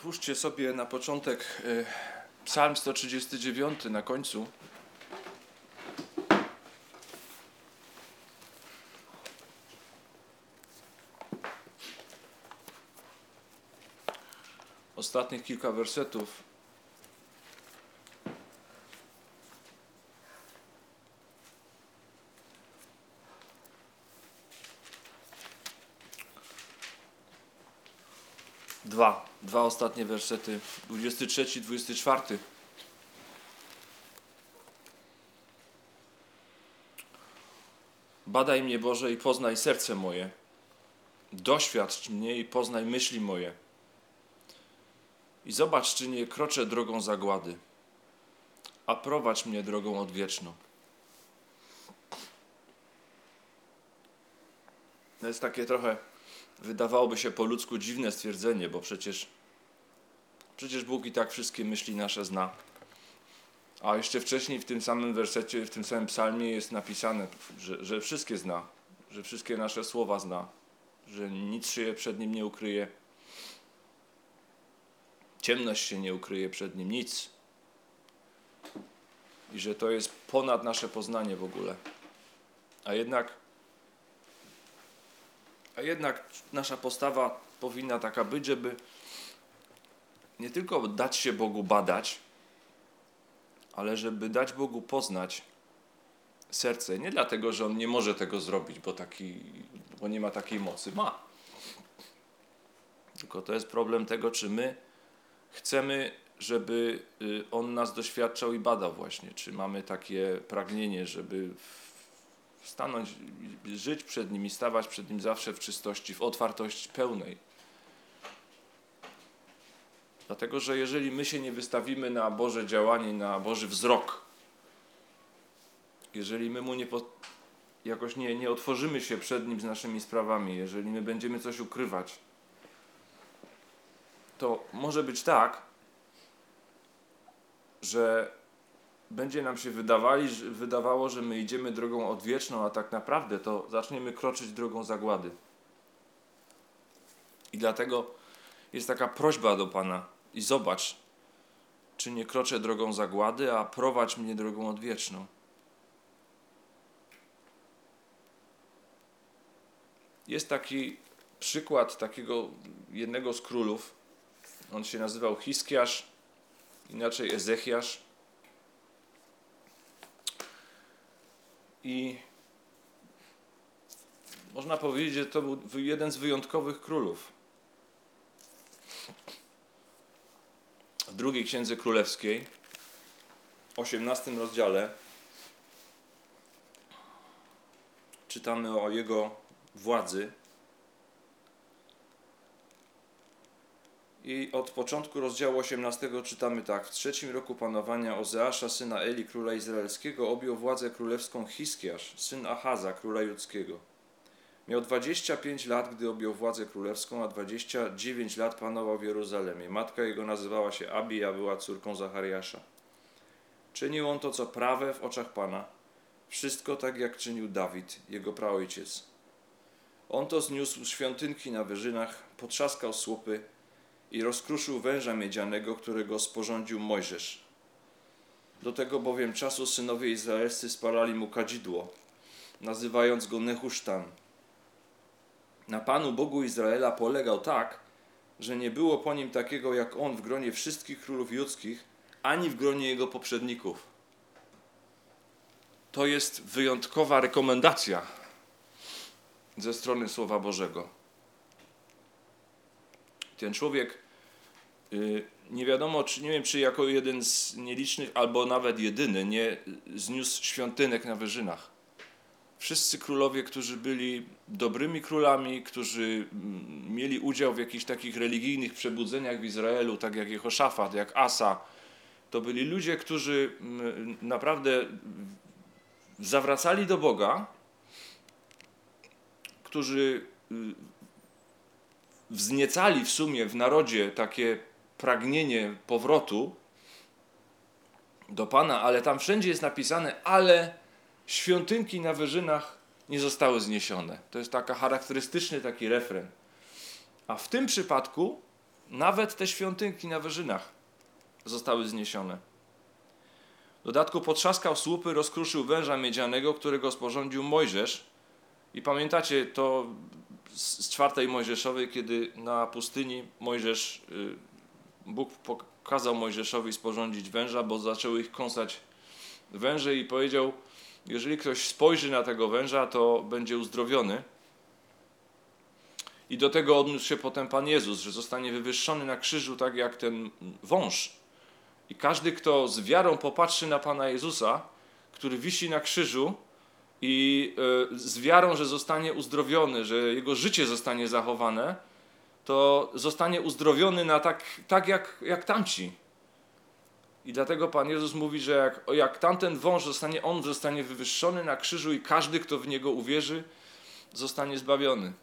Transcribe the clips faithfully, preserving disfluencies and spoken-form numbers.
Otwórzcie sobie na początek y, Psalm sto trzydziesty dziewiąty na końcu. Ostatnich kilka wersetów. Dwa, dwa ostatnie wersety, dwudziesty trzeci, dwudziesty czwarty. Badaj mnie, Boże, i poznaj serce moje. Doświadcz mnie i poznaj myśli moje. I zobacz, czy nie kroczę drogą zagłady, a prowadź mnie drogą odwieczną. To jest takie trochę, wydawałoby się po ludzku dziwne stwierdzenie, bo przecież, przecież Bóg i tak wszystkie myśli nasze zna. A jeszcze wcześniej w tym samym wersecie, w tym samym psalmie jest napisane, że, że wszystkie zna, że wszystkie nasze słowa zna, że nic się przed Nim nie ukryje. Ciemność się nie ukryje przed Nim, nic. I że to jest ponad nasze poznanie w ogóle. A jednak, a jednak nasza postawa powinna taka być, żeby nie tylko dać się Bogu badać, ale żeby dać Bogu poznać serce. Nie dlatego, że On nie może tego zrobić, bo, taki, bo nie ma takiej mocy. Ma. Tylko to jest problem tego, czy my chcemy, żeby On nas doświadczał i badał właśnie. Czy mamy takie pragnienie, żeby stanąć, żyć przed Nim i stawać przed Nim zawsze w czystości, w otwartości pełnej. Dlatego, że jeżeli my się nie wystawimy na Boże działanie, na Boży wzrok, jeżeli my Mu nie, jakoś nie, nie otworzymy się przed Nim z naszymi sprawami, jeżeli my będziemy coś ukrywać, to może być tak, że będzie nam się wydawali, wydawało, że my idziemy drogą odwieczną, a tak naprawdę to zaczniemy kroczyć drogą zagłady. I dlatego jest taka prośba do Pana. I zobacz, czy nie kroczę drogą zagłady, a prowadź mnie drogą odwieczną. Jest taki przykład takiego jednego z królów. On się nazywał Hiskiasz, inaczej Ezechiasz. I można powiedzieć, że to był jeden z wyjątkowych królów. W drugiej Księdze Królewskiej, osiemnastym rozdziale, czytamy o jego władzy. I od początku rozdziału osiemnastego czytamy tak. W trzecim roku panowania Ozeasza, syna Eli, króla izraelskiego, objął władzę królewską Hiskiasz, syn Achaza, króla judzkiego. Miał dwadzieścia pięć lat, gdy objął władzę królewską, a dwadzieścia dziewięć lat panował w Jeruzalemie. Matka jego nazywała się Abi, a była córką Zachariasza. Czynił on to, co prawe w oczach Pana. Wszystko tak, jak czynił Dawid, jego praojciec. On to zniósł świątynki na wyżynach, potrzaskał słupy i rozkruszył węża miedzianego, którego sporządził Mojżesz. Do tego bowiem czasu synowie izraelscy spalali mu kadzidło, nazywając go Nehusztan. Na Panu Bogu Izraela polegał tak, że nie było po nim takiego jak on w gronie wszystkich królów judzkich, ani w gronie jego poprzedników. To jest wyjątkowa rekomendacja ze strony Słowa Bożego. Ten człowiek, yy, nie wiadomo, czy, nie wiem, czy jako jeden z nielicznych, albo nawet jedyny, nie zniósł świątynek na wyżynach. Wszyscy królowie, którzy byli dobrymi królami, którzy mieli udział w jakichś takich religijnych przebudzeniach w Izraelu, tak jak Jehoszafat, jak Asa, to byli ludzie, którzy naprawdę zawracali do Boga, którzy wzniecali w sumie w narodzie takie pragnienie powrotu do Pana, ale tam wszędzie jest napisane, ale świątynki na wyżynach nie zostały zniesione. To jest taka charakterystyczny taki refren. A w tym przypadku Nawet te świątynki na wyżynach zostały zniesione. W dodatku potrzaskał słupy, rozkruszył węża miedzianego, którego sporządził Mojżesz. I pamiętacie to z czwartej Mojżeszowej, kiedy na pustyni Mojżesz, Bóg pokazał Mojżeszowi sporządzić węża, bo zaczęły ich kąsać węże i powiedział, jeżeli ktoś spojrzy na tego węża, to będzie uzdrowiony. I do tego odniósł się potem Pan Jezus, że zostanie wywyższony na krzyżu tak jak ten wąż. I każdy, kto z wiarą popatrzy na Pana Jezusa, który wisi na krzyżu i y, z wiarą, że zostanie uzdrowiony, że jego życie zostanie zachowane, to zostanie uzdrowiony na tak, tak jak, jak tamci. I dlatego Pan Jezus mówi, że jak, jak tamten wąż zostanie, on zostanie wywyższony na krzyżu i każdy, kto w niego uwierzy, zostanie zbawiony.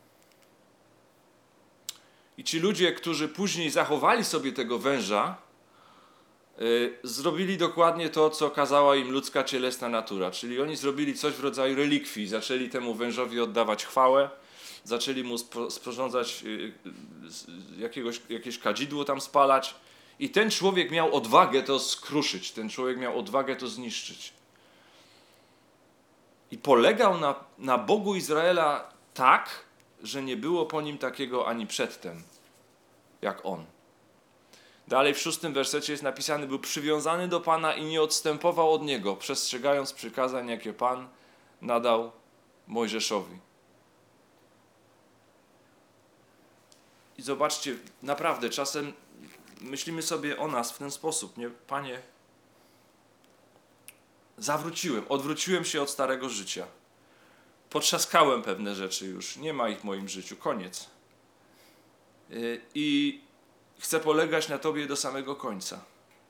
I ci ludzie, którzy później zachowali sobie tego węża, yy, zrobili dokładnie to, co kazała im ludzka cielesna natura. Czyli oni zrobili coś w rodzaju relikwii. Zaczęli temu wężowi oddawać chwałę, zaczęli mu spro, sporządzać yy, jakiegoś, jakieś kadzidło tam spalać. I ten człowiek miał odwagę to skruszyć, ten człowiek miał odwagę to zniszczyć. I polegał na, na Bogu Izraela tak, że nie było po nim takiego ani przedtem, jak on. Dalej w szóstym wersecie jest napisane, był przywiązany do Pana i nie odstępował od Niego, przestrzegając przykazań, jakie Pan nadał Mojżeszowi. I zobaczcie, naprawdę czasem myślimy sobie o nas w ten sposób, nie? Panie, zawróciłem, odwróciłem się od starego życia. Potrzaskałem pewne rzeczy już, nie ma ich w moim życiu, koniec. I chcę polegać na Tobie do samego końca.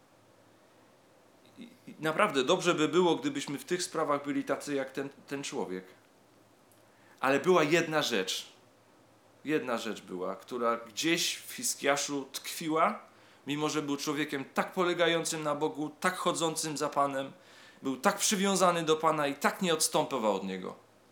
I naprawdę dobrze by było, gdybyśmy w tych sprawach byli tacy jak ten, ten człowiek. Ale była jedna rzecz, jedna rzecz była, która gdzieś w Hiskiaszu tkwiła, mimo że był człowiekiem tak polegającym na Bogu, tak chodzącym za Panem, był tak przywiązany do Pana i tak nie odstępował od Niego.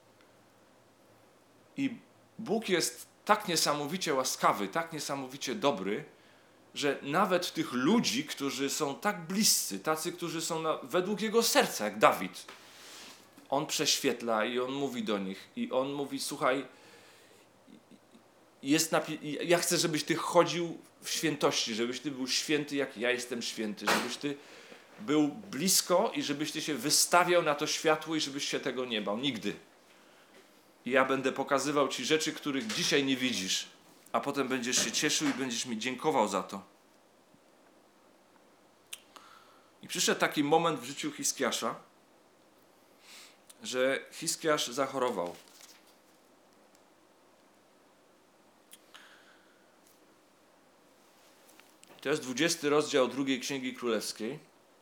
I Bóg jest tak niesamowicie łaskawy, tak niesamowicie dobry, że nawet tych ludzi, którzy są tak bliscy, tacy, którzy są na, według Jego serca, jak Dawid, On prześwietla i On mówi do nich. I On mówi, słuchaj, jest napi- ja chcę, żebyś Ty chodził w świętości, żebyś Ty był święty, jak ja jestem święty, żebyś Ty był blisko i żebyś Ty się wystawiał na to światło i żebyś się tego nie bał. Nigdy. I ja będę pokazywał Ci rzeczy, których dzisiaj nie widzisz, a potem będziesz się cieszył i będziesz mi dziękował za to. I przyszedł taki moment w życiu Hiskiasza, że Hiskiasz zachorował. To jest dwudziesty rozdział drugiej Księgi Królewskiej.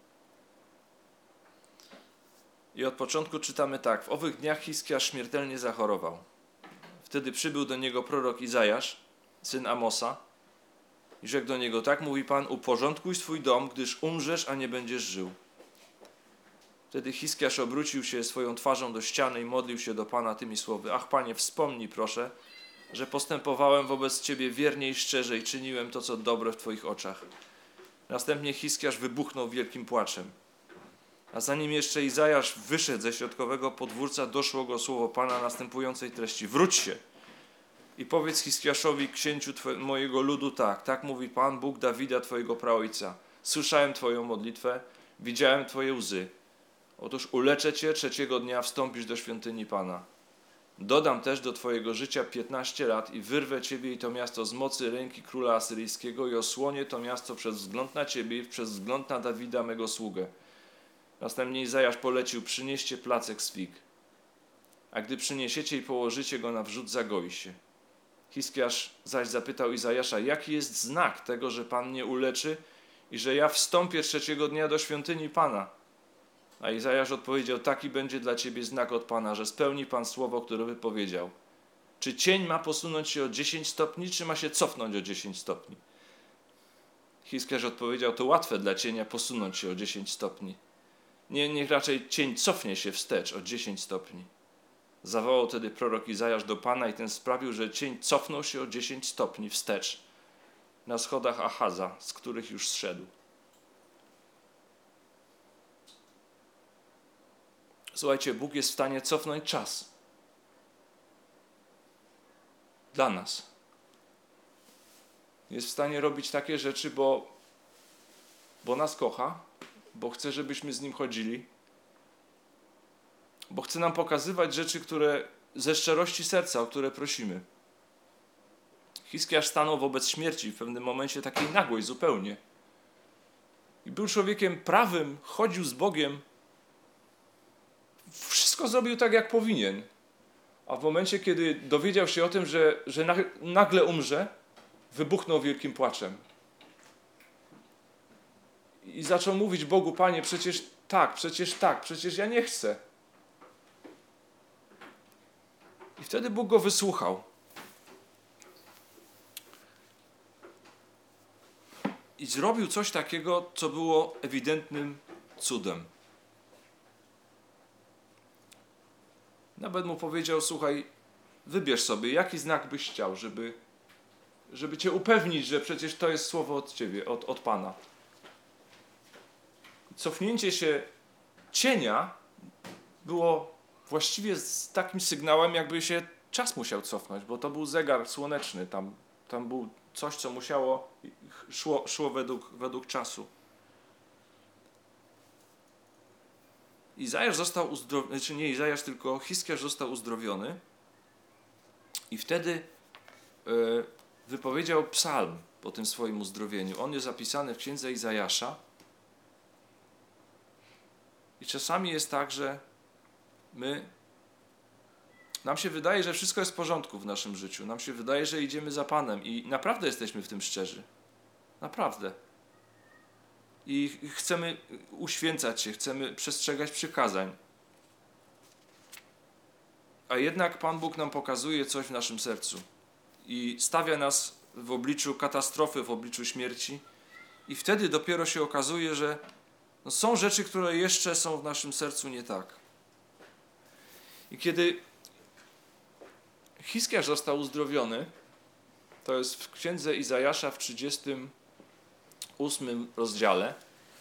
I od początku czytamy tak. W owych dniach Hiskiasz śmiertelnie zachorował. Wtedy przybył do niego prorok Izajasz, syn Amosa, i rzekł do niego, tak mówi Pan, uporządkuj swój dom, gdyż umrzesz, a nie będziesz żył. Wtedy Hiskiasz obrócił się swoją twarzą do ściany i modlił się do Pana tymi słowy. Ach, Panie, wspomnij proszę, że postępowałem wobec Ciebie wiernie i szczerze i czyniłem to, co dobre w Twoich oczach. Następnie Hiskiasz wybuchnął wielkim płaczem. A zanim jeszcze Izajasz wyszedł ze środkowego podwórca, doszło go słowo Pana następującej treści. Wróć się i powiedz Hiskiaszowi, księciu twoje, mojego ludu tak. Tak mówi Pan, Bóg Dawida, Twojego praojca. Słyszałem Twoją modlitwę, widziałem Twoje łzy. Otóż uleczę Cię, trzeciego dnia wstąpisz do świątyni Pana. Dodam też do Twojego życia piętnaście lat i wyrwę Ciebie i to miasto z mocy ręki króla asyryjskiego i osłonię to miasto przez wzgląd na Ciebie i przez wzgląd na Dawida, mego sługę. Następnie Izajasz polecił, przynieście placek z fig. A gdy przyniesiecie i położycie go na wrzód, zagoi się. Hiskiasz zaś zapytał Izajasza, jaki jest znak tego, że Pan mnie uleczy i że ja wstąpię trzeciego dnia do świątyni Pana? A Izajasz odpowiedział, taki będzie dla ciebie znak od Pana, że spełni Pan słowo, które wypowiedział. Czy cień ma posunąć się o dziesięć stopni, czy ma się cofnąć o dziesięć stopni? Hiskiasz odpowiedział, to łatwe dla cienia posunąć się o dziesięć stopni. Nie, niech raczej cień cofnie się wstecz o dziesięć stopni. Zawołał wtedy prorok Izajasz do Pana i ten sprawił, że cień cofnął się o dziesięć stopni wstecz. na schodach Ahaza, z których już zszedł. Słuchajcie, Bóg jest w stanie cofnąć czas. Dla nas. Jest w stanie robić takie rzeczy, bo, bo nas kocha, bo chce, żebyśmy z Nim chodzili, bo chce nam pokazywać rzeczy, które ze szczerości serca, o które prosimy. Hiskiarz stanął wobec śmierci w pewnym momencie takiej nagłej zupełnie. I był człowiekiem prawym, chodził z Bogiem. Wszystko zrobił tak, jak powinien. A w momencie, kiedy dowiedział się o tym, że, że nagle umrze, wybuchnął wielkim płaczem. I zaczął mówić Bogu: Panie, przecież tak, przecież tak, przecież ja nie chcę. I wtedy Bóg go wysłuchał. I zrobił coś takiego, co było ewidentnym cudem. Nawet mu powiedział: słuchaj, wybierz sobie, jaki znak byś chciał, żeby, żeby cię upewnić, że przecież to jest słowo od ciebie, od, od Pana. Cofnięcie się cienia było właściwie z takim sygnałem, jakby się czas musiał cofnąć, bo to był zegar słoneczny, tam, tam był coś, co musiało, szło, szło według, według czasu. Izajasz został uzdrowiony, czy nie Izajasz, tylko Hiskiarz został uzdrowiony i wtedy y, wypowiedział psalm po tym swoim uzdrowieniu. On jest zapisany w księdze Izajasza i czasami jest tak, że my, nam się wydaje, że wszystko jest w porządku w naszym życiu. Nam się wydaje, że idziemy za Panem i naprawdę jesteśmy w tym szczerzy. Naprawdę. I chcemy uświęcać się, chcemy przestrzegać przykazań. A jednak Pan Bóg nam pokazuje coś w naszym sercu i stawia nas w obliczu katastrofy, w obliczu śmierci i wtedy dopiero się okazuje, że no są rzeczy, które jeszcze są w naszym sercu nie tak. I kiedy Hiskiarz został uzdrowiony, to jest w księdze Izajasza w trzydziestym ósmym rozdziale,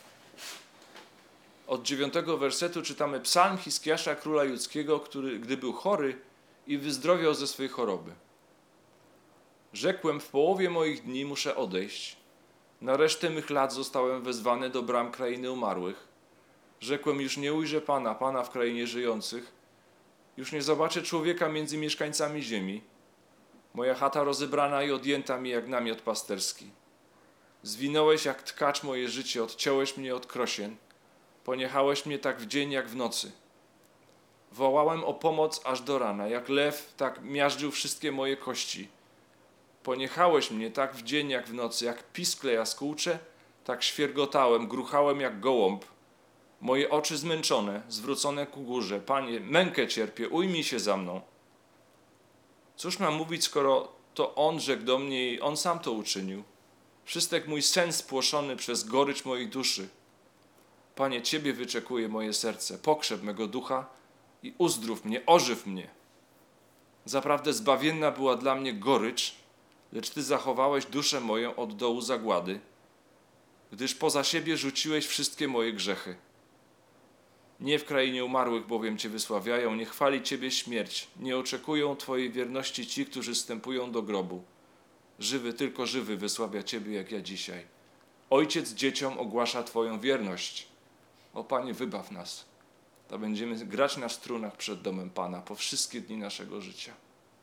od dziewiątego wersetu czytamy psalm Hiskiasza, króla judzkiego, który, gdy był chory i wyzdrowiał ze swej choroby. Rzekłem: w połowie moich dni muszę odejść. Na resztę mych lat zostałem wezwany do bram krainy umarłych. Rzekłem: już nie ujrzę Pana, Pana w krainie żyjących. Już nie zobaczę człowieka między mieszkańcami ziemi. Moja chata rozebrana i odjęta mi jak namiot pasterski. Zwinąłeś jak tkacz moje życie, odciąłeś mnie od krosien. Poniechałeś mnie tak w dzień, jak w nocy. Wołałem o pomoc aż do rana. Jak lew, tak miażdżył wszystkie moje kości. Poniechałeś mnie tak w dzień, jak w nocy. Jak piskle jaskółcze, tak świergotałem, gruchałem jak gołąb. Moje oczy zmęczone, zwrócone ku górze. Panie, mękę cierpię, ujmij się za mną. Cóż mam mówić, skoro to On rzekł do mnie i On sam to uczynił? Wszystek mój sen spłoszony przez gorycz mojej duszy. Panie, Ciebie wyczekuje moje serce, pokrzep mego ducha i uzdrów mnie, ożyw mnie. Zaprawdę zbawienna była dla mnie gorycz, lecz Ty zachowałeś duszę moją od dołu zagłady, gdyż poza siebie rzuciłeś wszystkie moje grzechy. Nie w krainie umarłych bowiem Cię wysławiają, nie chwali Ciebie śmierć, nie oczekują Twojej wierności ci, którzy wstępują do grobu. Żywy, tylko żywy wysławia Ciebie, jak ja dzisiaj. Ojciec dzieciom ogłasza Twoją wierność. O Panie, wybaw nas. To będziemy grać na strunach przed domem Pana po wszystkie dni naszego życia.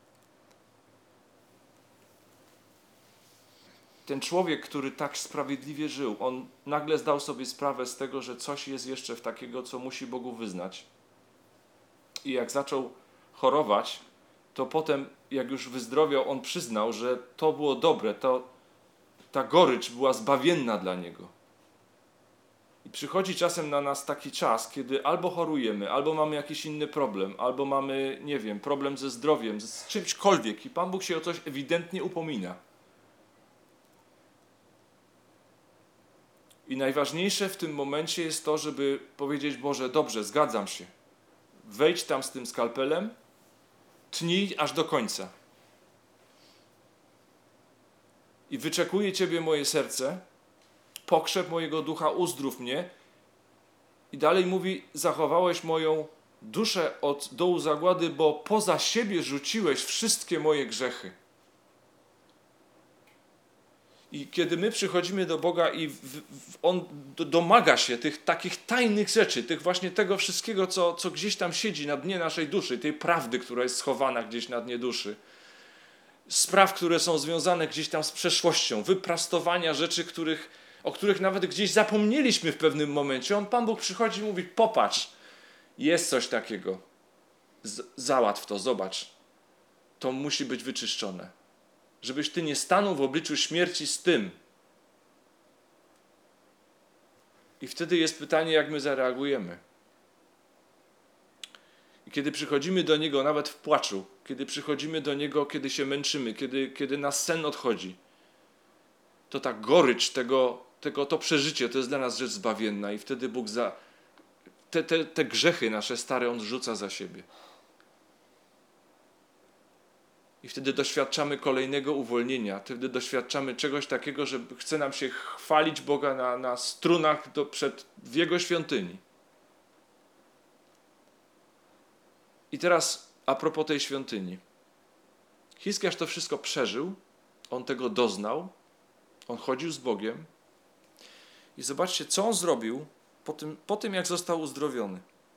Ten człowiek, który tak sprawiedliwie żył, on nagle zdał sobie sprawę z tego, że coś jest jeszcze w takiego, co musi Bogu wyznać. I jak zaczął chorować, to potem, jak już wyzdrowiał, on przyznał, że to było dobre, to, ta gorycz była zbawienna dla niego. I przychodzi czasem na nas taki czas, kiedy albo chorujemy, albo mamy jakiś inny problem, albo mamy, nie wiem, problem ze zdrowiem, z czymśkolwiek i Pan Bóg się o coś ewidentnie upomina. I najważniejsze w tym momencie jest to, żeby powiedzieć: Boże, dobrze, zgadzam się. Wejdź tam z tym skalpelem, tnij aż do końca. i wyczekuje Ciebie moje serce, pokrzep mojego ducha, uzdrów mnie. I dalej mówi, zachowałeś moją duszę od dołu zagłady, bo poza siebie rzuciłeś wszystkie moje grzechy. I kiedy my przychodzimy do Boga i w, w, On domaga się tych takich tajnych rzeczy, tych właśnie tego wszystkiego, co, co gdzieś tam siedzi na dnie naszej duszy, tej prawdy, która jest schowana gdzieś na dnie duszy, spraw, które są związane gdzieś tam z przeszłością, wyprastowania rzeczy, których, o których nawet gdzieś zapomnieliśmy w pewnym momencie. On, Pan Bóg przychodzi i mówi, popatrz, jest coś takiego, Z, załatw to, zobacz, to musi być wyczyszczone. Żebyś ty nie stanął w obliczu śmierci z tym. I wtedy jest pytanie, jak my zareagujemy. I kiedy przychodzimy do Niego nawet w płaczu, kiedy przychodzimy do Niego, kiedy się męczymy, kiedy, kiedy nas sen odchodzi, to ta gorycz tego, tego, to przeżycie, to jest dla nas rzecz zbawienna i wtedy Bóg za te, te, te grzechy nasze stare On rzuca za siebie. I wtedy doświadczamy kolejnego uwolnienia. Wtedy doświadczamy czegoś takiego, że chce nam się chwalić Boga na, na strunach do, przed, w Jego świątyni. I teraz a propos tej świątyni. Hiskiarz to wszystko przeżył. On tego doznał. On chodził z Bogiem. I zobaczcie, co on zrobił po tym, po tym jak został uzdrowiony.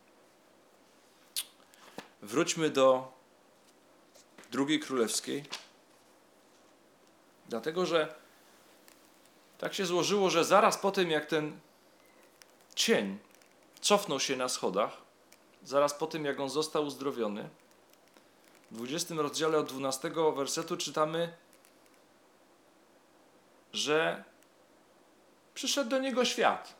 Wróćmy do Drugiej Królewskiej, dlatego że tak się złożyło, że zaraz po tym, jak ten cień cofnął się na schodach, zaraz po tym, jak on został uzdrowiony, w dwudziestym rozdziale od dwunastego wersetu czytamy, że przyszedł do niego świat.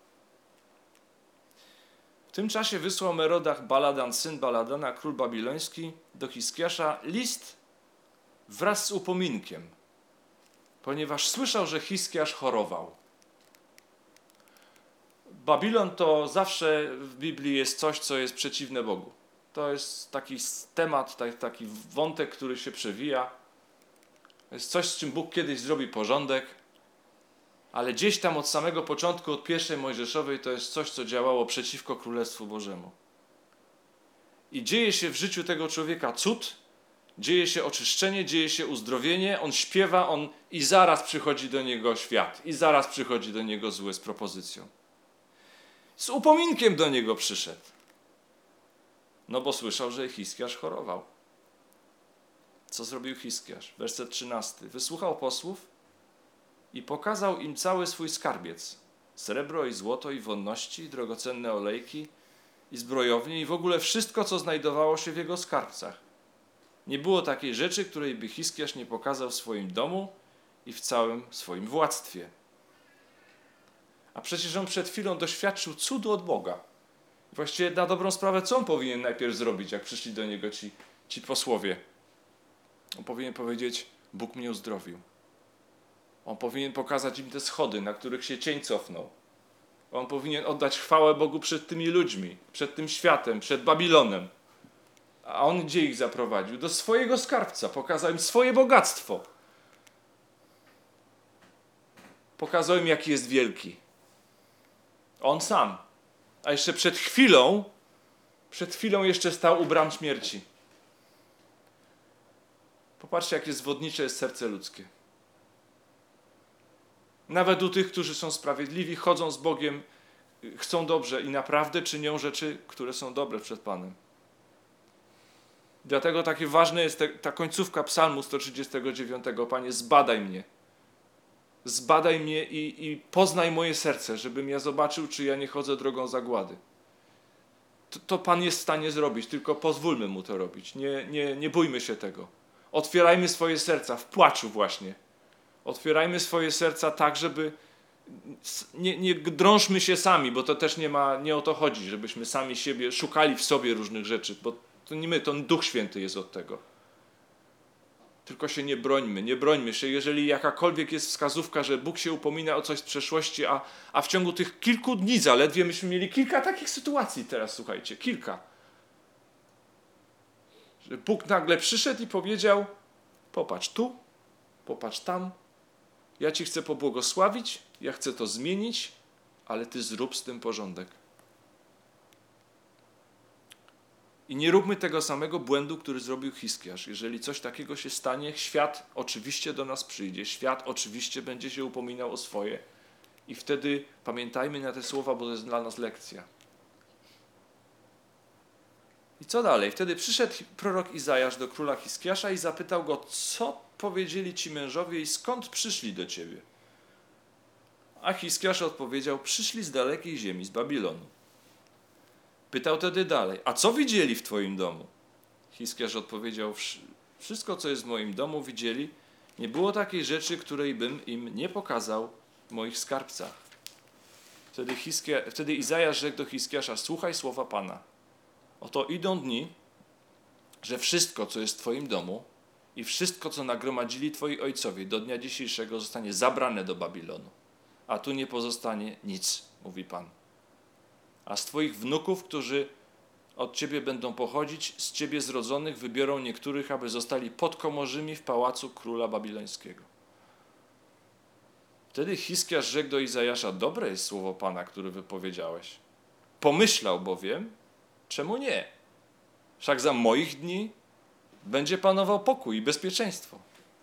W tym czasie wysłał Merodach Baladan, syn Baladana, król babiloński, do Hiskiasza list wraz z upominkiem, ponieważ słyszał, że Hiskiasz chorował. Babilon to zawsze w Biblii jest coś, co jest przeciwne Bogu. To jest taki temat, taki wątek, który się przewija. To jest coś, z czym Bóg kiedyś zrobi porządek, ale gdzieś tam od samego początku, od pierwszej Mojżeszowej, to jest coś, co działało przeciwko Królestwu Bożemu. I dzieje się w życiu tego człowieka cud, dzieje się oczyszczenie, dzieje się uzdrowienie, on śpiewa, on i zaraz przychodzi do niego świat, i zaraz przychodzi do niego zły z propozycją. Z upominkiem do niego przyszedł. No bo słyszał, że Hiskiarz chorował. Co zrobił Hiskiarz? Werset trzynasty. Wysłuchał posłów i pokazał im cały swój skarbiec. Srebro i złoto i wonności, i drogocenne olejki i zbrojownie i w ogóle wszystko, co znajdowało się w jego skarbcach. Nie było takiej rzeczy, której by Hiskiarz nie pokazał w swoim domu i w całym swoim władztwie. A przecież on przed chwilą doświadczył cudu od Boga. Właściwie na dobrą sprawę, co on powinien najpierw zrobić, jak przyszli do niego ci, ci posłowie? On powinien powiedzieć, Bóg mnie uzdrowił. On powinien pokazać im te schody, na których się cień cofnął. On powinien oddać chwałę Bogu przed tymi ludźmi, przed tym światem, przed Babilonem. A on gdzie ich zaprowadził? Do swojego skarbca. Pokazał im swoje bogactwo. Pokazał im, jaki jest wielki. On sam. A jeszcze przed chwilą, przed chwilą jeszcze stał u bram śmierci. Popatrzcie, jakie zwodnicze jest serce ludzkie. Nawet u tych, którzy są sprawiedliwi, chodzą z Bogiem, chcą dobrze i naprawdę czynią rzeczy, które są dobre przed Panem. Dlatego takie ważne jest te, ta końcówka psalmu sto trzydziestego dziewiątego. Panie, zbadaj mnie. Zbadaj mnie i, i poznaj moje serce, żebym ja zobaczył, czy ja nie chodzę drogą zagłady. To, to Pan jest w stanie zrobić, tylko pozwólmy Mu to robić. Nie, nie, nie bójmy się tego. Otwierajmy swoje serca w płaczu właśnie. Otwierajmy swoje serca tak, żeby nie, nie drążmy się sami, bo to też nie ma, nie o to chodzi, żebyśmy sami siebie szukali w sobie różnych rzeczy, bo to nie my, to Duch Święty jest od tego. Tylko się nie brońmy, nie brońmy się. Jeżeli jakakolwiek jest wskazówka, że Bóg się upomina o coś z przeszłości, a, a w ciągu tych kilku dni zaledwie myśmy mieli kilka takich sytuacji teraz, słuchajcie, kilka. Że Bóg nagle przyszedł i powiedział, popatrz tu, popatrz tam, ja ci chcę pobłogosławić, ja chcę to zmienić, ale ty zrób z tym porządek. I nie róbmy tego samego błędu, który zrobił Hiskiarz. Jeżeli coś takiego się stanie, świat oczywiście do nas przyjdzie, świat oczywiście będzie się upominał o swoje. I wtedy pamiętajmy na te słowa, bo to jest dla nas lekcja. I co dalej? Wtedy przyszedł prorok Izajasz do króla Hiskiasza i zapytał go, co powiedzieli ci mężowie i skąd przyszli do ciebie? A Hiskiasz odpowiedział, przyszli z dalekiej ziemi, z Babilonu. Pytał wtedy dalej, a co widzieli w twoim domu? Hiskiarz odpowiedział, wszystko co jest w moim domu widzieli, nie było takiej rzeczy, której bym im nie pokazał w moich skarbcach. Wtedy, Hiskia, wtedy Izajasz rzekł do Hiskiasza, słuchaj słowa Pana. Oto idą dni, że wszystko co jest w twoim domu i wszystko co nagromadzili twoi ojcowie do dnia dzisiejszego zostanie zabrane do Babilonu. A tu nie pozostanie nic, mówi Pan. A z twoich wnuków, którzy od ciebie będą pochodzić, z ciebie zrodzonych wybiorą niektórych, aby zostali podkomorzymi w pałacu króla babilońskiego. Wtedy Hiskiarz rzekł do Izajasza, dobre jest słowo Pana, które wypowiedziałeś. Pomyślał bowiem, czemu nie? Wszak za moich dni będzie panował pokój i bezpieczeństwo.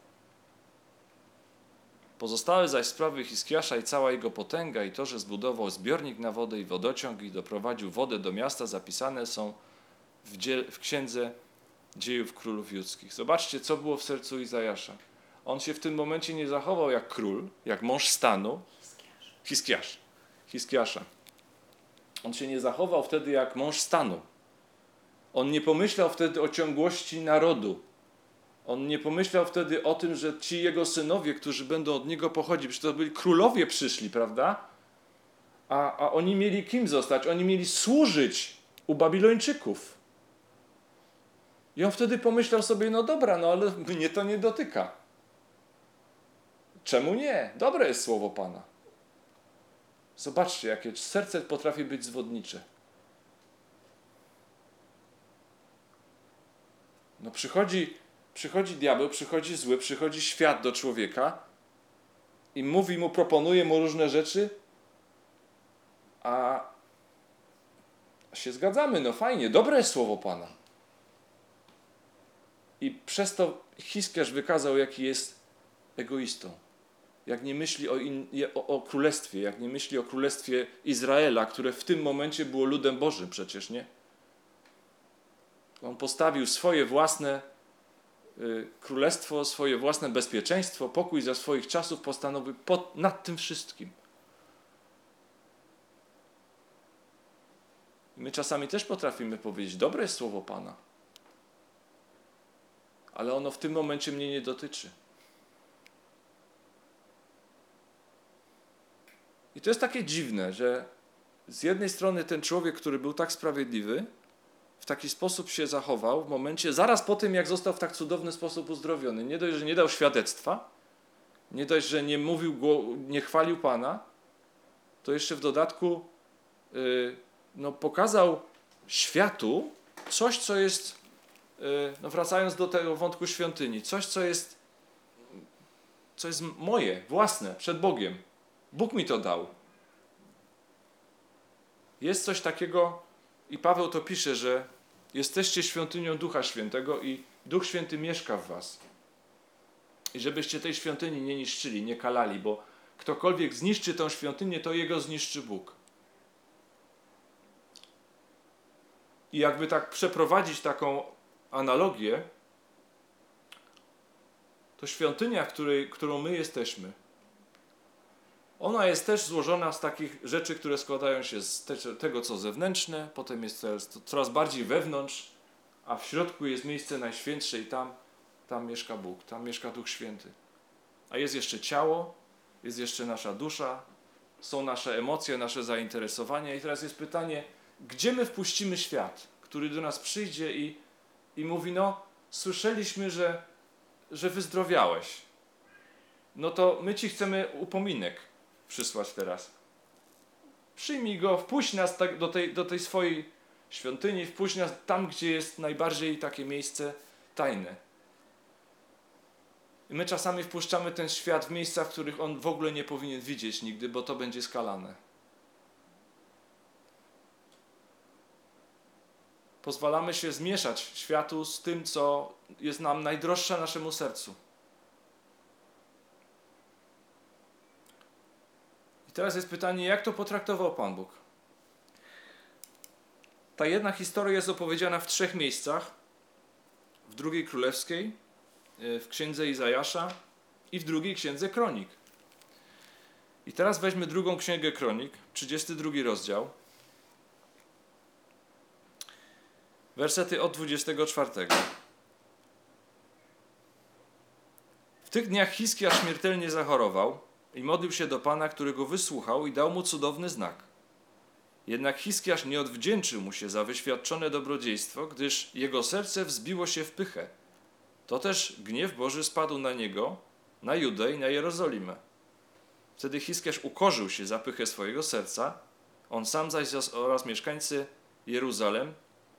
Pozostałe zaś sprawy Hiskiasza i cała jego potęga i to, że zbudował zbiornik na wodę i wodociąg i doprowadził wodę do miasta, zapisane są w, dziel, w księdze dziejów królów judzkich. Zobaczcie, co było w sercu Izajasza. On się w tym momencie nie zachował jak król, jak mąż stanu. Hiskiasz. Hiskiasza. On się nie zachował wtedy jak mąż stanu. On nie pomyślał wtedy o ciągłości narodu. On nie pomyślał wtedy o tym, że ci jego synowie, którzy będą od niego pochodzić, przecież to byli królowie przyszli, prawda? A, a oni mieli kim zostać? Oni mieli służyć u Babilończyków. I on wtedy pomyślał sobie, no dobra, no ale mnie to nie dotyka. Czemu nie? Dobre jest słowo Pana. Zobaczcie, jakie serce potrafi być zwodnicze. No przychodzi, przychodzi diabeł, przychodzi zły, przychodzi świat do człowieka i mówi mu, proponuje mu różne rzeczy, a się zgadzamy, no fajnie, dobre jest słowo Pana. I przez to Hiskiarz wykazał, jaki jest egoistą. Jak nie myśli o, in, o, o królestwie, jak nie myśli o królestwie Izraela, które w tym momencie było ludem Bożym przecież, nie? On postawił swoje własne y, królestwo, swoje własne bezpieczeństwo, pokój za swoich czasów postanowił pod, nad tym wszystkim. I my czasami też potrafimy powiedzieć, dobre jest słowo Pana, ale ono w tym momencie mnie nie dotyczy. I to jest takie dziwne, że z jednej strony ten człowiek, który był tak sprawiedliwy, w taki sposób się zachował w momencie, zaraz po tym, jak został w tak cudowny sposób uzdrowiony. Nie dość, że nie dał świadectwa, nie dość, że nie mówił, nie chwalił Pana, to jeszcze w dodatku yy, no, pokazał światu coś, co jest, yy, no, wracając do tego wątku świątyni, coś, co jest, co jest moje, własne, przed Bogiem. Bóg mi to dał. Jest coś takiego, i Paweł to pisze, że jesteście świątynią Ducha Świętego i Duch Święty mieszka w was. I żebyście tej świątyni nie niszczyli, nie kalali, bo ktokolwiek zniszczy tę świątynię, to jego zniszczy Bóg. I jakby tak przeprowadzić taką analogię, to świątynia, w której, którą my jesteśmy, ona jest też złożona z takich rzeczy, które składają się z te, tego, co zewnętrzne, potem jest coraz, coraz bardziej wewnątrz, a w środku jest miejsce najświętsze i tam, tam mieszka Bóg, tam mieszka Duch Święty. A jest jeszcze ciało, jest jeszcze nasza dusza, są nasze emocje, nasze zainteresowania i teraz jest pytanie, gdzie my wpuścimy świat, który do nas przyjdzie i, i mówi, no słyszeliśmy, że, że wyzdrowiałeś, no to my ci chcemy upominek przysłać teraz. Przyjmij go, wpuść nas tak do, tej, do tej swojej świątyni, wpuść nas tam, gdzie jest najbardziej takie miejsce tajne. I my czasami wpuszczamy ten świat w miejsca, w których on w ogóle nie powinien widzieć nigdy, bo to będzie skalane. Pozwalamy się zmieszać światu z tym, co jest nam najdroższe naszemu sercu. I teraz jest pytanie, jak to potraktował Pan Bóg? Ta jedna historia jest opowiedziana w trzech miejscach. W drugiej Królewskiej, w Księdze Izajasza i w drugiej Księdze Kronik. I teraz weźmy drugą Księgę Kronik, trzydziesty drugi rozdział. Wersety od dwudziestego czwartego. W tych dniach Hiskiasz śmiertelnie zachorował i modlił się do Pana, który go wysłuchał i dał mu cudowny znak. Jednak Hiskiasz nie odwdzięczył mu się za wyświadczone dobrodziejstwo, gdyż jego serce wzbiło się w pychę. To też gniew Boży spadł na niego, na Judę i na Jerozolimę. Wtedy Hiskiasz ukorzył się za pychę swojego serca, on sam zaś oraz mieszkańcy Jeruzalem,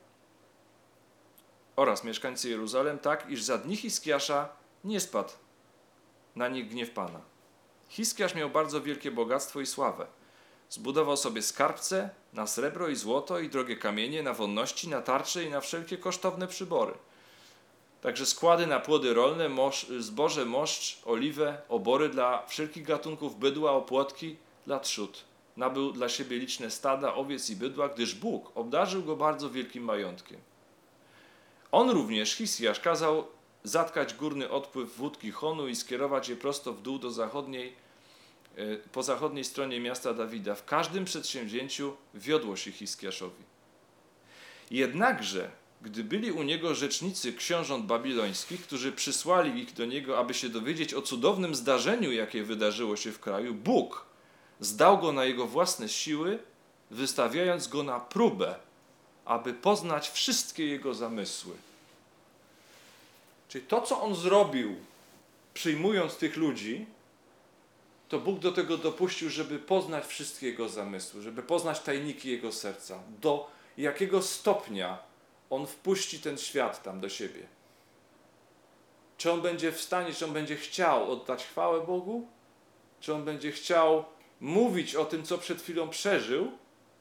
oraz mieszkańcy Jeruzalem, tak, iż za dni Hiskiasza nie spadł na nich gniew Pana. Hiskiasz miał bardzo wielkie bogactwo i sławę. Zbudował sobie skarbce na srebro i złoto i drogie kamienie, na wonności, na tarcze i na wszelkie kosztowne przybory. Także składy na płody rolne, mosz, zboże, moszcz, oliwę, obory dla wszelkich gatunków bydła, opłotki dla trzód. Nabył dla siebie liczne stada, owiec i bydła, gdyż Bóg obdarzył go bardzo wielkim majątkiem. On również, Hiskiasz, kazał zatkać górny odpływ wód Gihonu i skierować je prosto w dół do zachodniej, po zachodniej stronie miasta Dawida. W każdym przedsięwzięciu wiodło się Hiskiaszowi. Jednakże, gdy byli u niego rzecznicy książąt babilońskich, którzy przysłali ich do niego, aby się dowiedzieć o cudownym zdarzeniu, jakie wydarzyło się w kraju, Bóg zdał go na jego własne siły, wystawiając go na próbę, aby poznać wszystkie jego zamysły. Czyli to, co on zrobił, przyjmując tych ludzi, to Bóg do tego dopuścił, żeby poznać wszystkie jego zamysły, żeby poznać tajniki jego serca, do jakiego stopnia on wpuści ten świat tam do siebie. Czy on będzie w stanie, czy on będzie chciał oddać chwałę Bogu? Czy on będzie chciał mówić o tym, co przed chwilą przeżył?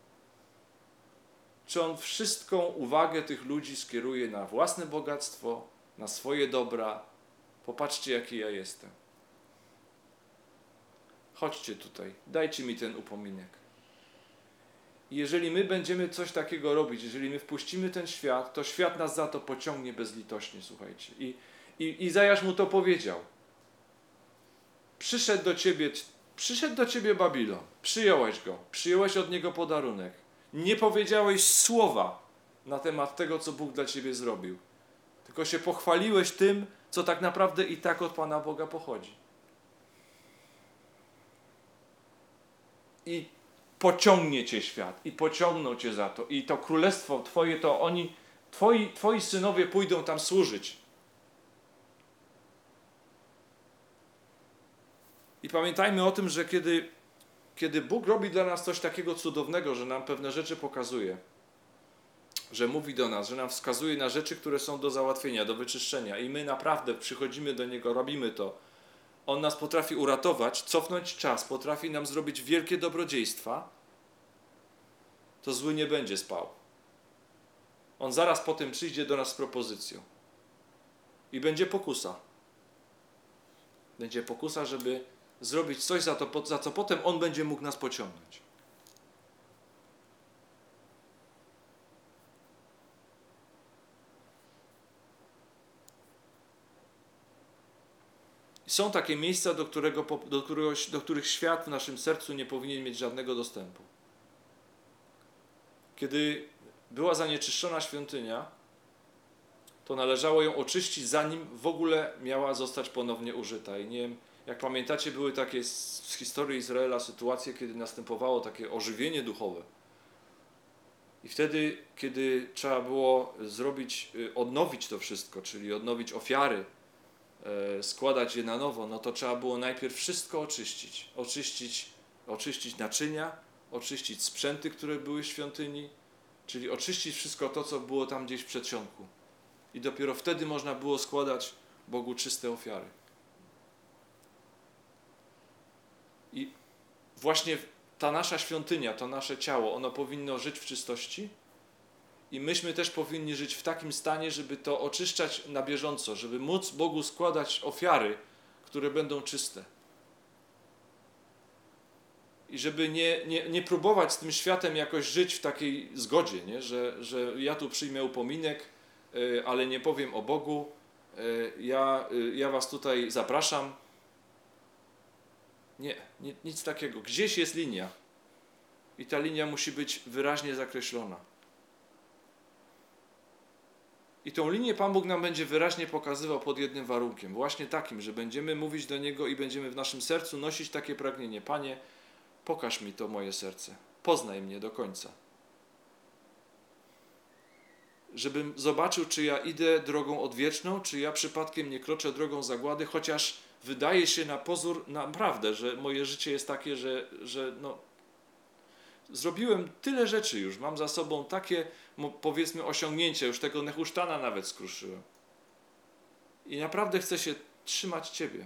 Czy on wszystką uwagę tych ludzi skieruje na własne bogactwo, na swoje dobra? Popatrzcie, jaki ja jestem. Chodźcie tutaj, dajcie mi ten upominek. I jeżeli my będziemy coś takiego robić, jeżeli my wpuścimy ten świat, to świat nas za to pociągnie bezlitośnie, słuchajcie. I, i Izajasz mu to powiedział. Przyszedł do ciebie, przyszedł do ciebie Babilon, przyjąłeś go, przyjąłeś od niego podarunek. Nie powiedziałeś słowa na temat tego, co Bóg dla ciebie zrobił. Tylko się pochwaliłeś tym, co tak naprawdę i tak od Pana Boga pochodzi. I pociągnie cię świat, i pociągną cię za to. I to królestwo twoje, to oni, twoi, twoi synowie pójdą tam służyć. I pamiętajmy o tym, że kiedy, kiedy Bóg robi dla nas coś takiego cudownego, że nam pewne rzeczy pokazuje, że mówi do nas, że nam wskazuje na rzeczy, które są do załatwienia, do wyczyszczenia i my naprawdę przychodzimy do Niego, robimy to. On nas potrafi uratować, cofnąć czas, potrafi nam zrobić wielkie dobrodziejstwa, to zły nie będzie spał. On zaraz potem przyjdzie do nas z propozycją. I będzie pokusa. Będzie pokusa, żeby zrobić coś, za, to, za co potem On będzie mógł nas pociągnąć. Są takie miejsca, do, którego, do, którego, do których świat w naszym sercu nie powinien mieć żadnego dostępu. Kiedy była zanieczyszczona świątynia, to należało ją oczyścić, zanim w ogóle miała zostać ponownie użyta. I nie wiem, jak pamiętacie, były takie z historii Izraela sytuacje, kiedy następowało takie ożywienie duchowe. I wtedy, kiedy trzeba było zrobić, odnowić to wszystko, czyli odnowić ofiary, składać je na nowo, no to trzeba było najpierw wszystko oczyścić. Oczyścić, oczyścić naczynia, oczyścić sprzęty, które były w świątyni, czyli oczyścić wszystko to, co było tam gdzieś w przedsionku. I dopiero wtedy można było składać Bogu czyste ofiary. I właśnie ta nasza świątynia, to nasze ciało, ono powinno żyć w czystości i myśmy też powinni żyć w takim stanie, żeby to oczyszczać na bieżąco, żeby móc Bogu składać ofiary, które będą czyste. I żeby nie, nie, nie próbować z tym światem jakoś żyć w takiej zgodzie, nie? Że, że ja tu przyjmę upominek, yy, ale nie powiem o Bogu, yy, ja, yy, ja was tutaj zapraszam. Nie, nie, nic takiego. Gdzieś jest linia i ta linia musi być wyraźnie zakreślona. I tą linię Pan Bóg nam będzie wyraźnie pokazywał pod jednym warunkiem, właśnie takim, że będziemy mówić do Niego i będziemy w naszym sercu nosić takie pragnienie: Panie, pokaż mi to moje serce, poznaj mnie do końca. Żebym zobaczył, czy ja idę drogą odwieczną, czy ja przypadkiem nie kroczę drogą zagłady, chociaż wydaje się na pozór naprawdę, że moje życie jest takie, że, że no, zrobiłem tyle rzeczy już, mam za sobą takie, powiedzmy, osiągnięcia, już tego Nehusztana nawet skruszyłem. I naprawdę chcę się trzymać Ciebie.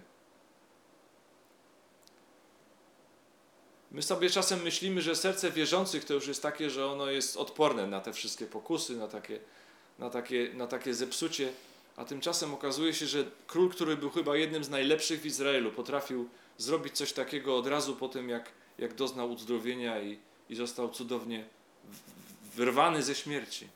My sobie czasem myślimy, że serce wierzących to już jest takie, że ono jest odporne na te wszystkie pokusy, na takie, na takie, na takie zepsucie, a tymczasem okazuje się, że król, który był chyba jednym z najlepszych w Izraelu, potrafił zrobić coś takiego od razu po tym, jak, jak doznał uzdrowienia i, i został cudownie wyrwany ze śmierci.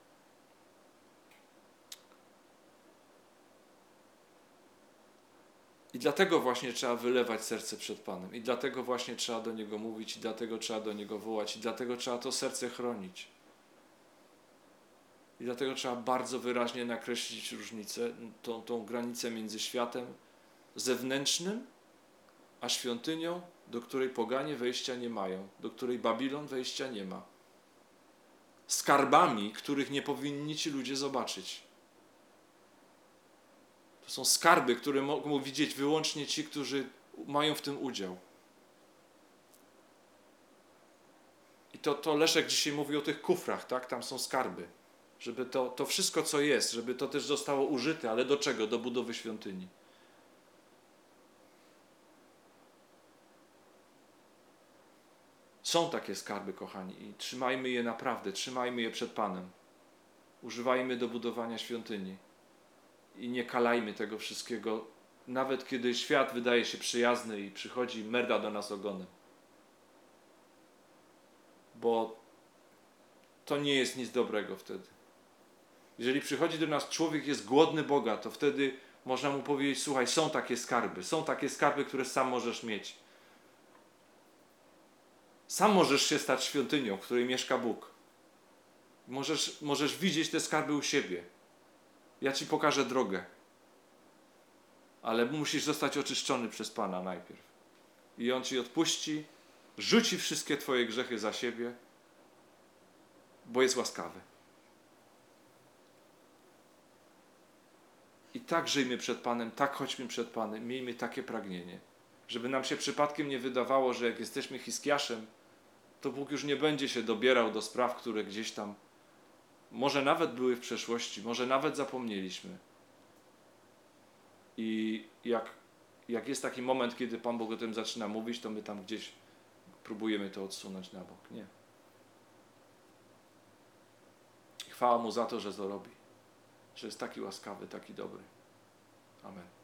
I dlatego właśnie trzeba wylewać serce przed Panem. I dlatego właśnie trzeba do Niego mówić, i dlatego trzeba do Niego wołać, i dlatego trzeba to serce chronić. I dlatego trzeba bardzo wyraźnie nakreślić różnicę, tą, tą granicę między światem zewnętrznym, a świątynią, do której poganie wejścia nie mają, do której Babilon wejścia nie ma. Skarbami, których nie powinni ci ludzie zobaczyć. To są skarby, które mogą widzieć wyłącznie ci, którzy mają w tym udział. I to, to Leszek dzisiaj mówi o tych kufrach, tak? Tam są skarby. Żeby to, to wszystko, co jest, żeby to też zostało użyte, ale do czego? Do budowy świątyni. Są takie skarby, kochani, i trzymajmy je naprawdę, trzymajmy je przed Panem. Używajmy do budowania świątyni. I nie kalajmy tego wszystkiego, nawet kiedy świat wydaje się przyjazny i przychodzi merda do nas ogonem. Bo to nie jest nic dobrego wtedy. Jeżeli przychodzi do nas człowiek, jest głodny Boga, to wtedy można mu powiedzieć: słuchaj, są takie skarby, są takie skarby, które sam możesz mieć. Sam możesz się stać świątynią, w której mieszka Bóg. Możesz, możesz widzieć te skarby u siebie. Ja ci pokażę drogę. Ale musisz zostać oczyszczony przez Pana najpierw. I On ci odpuści, rzuci wszystkie twoje grzechy za siebie, bo jest łaskawy. I tak żyjmy przed Panem, tak chodźmy przed Panem, miejmy takie pragnienie, żeby nam się przypadkiem nie wydawało, że jak jesteśmy Hiskiaszem, to Bóg już nie będzie się dobierał do spraw, które gdzieś tam może nawet były w przeszłości, może nawet zapomnieliśmy. I jak, jak jest taki moment, kiedy Pan Bóg o tym zaczyna mówić, to my tam gdzieś próbujemy to odsunąć na bok. Nie. I chwała Mu za to, że to robi. Że jest taki łaskawy, taki dobry. Amen.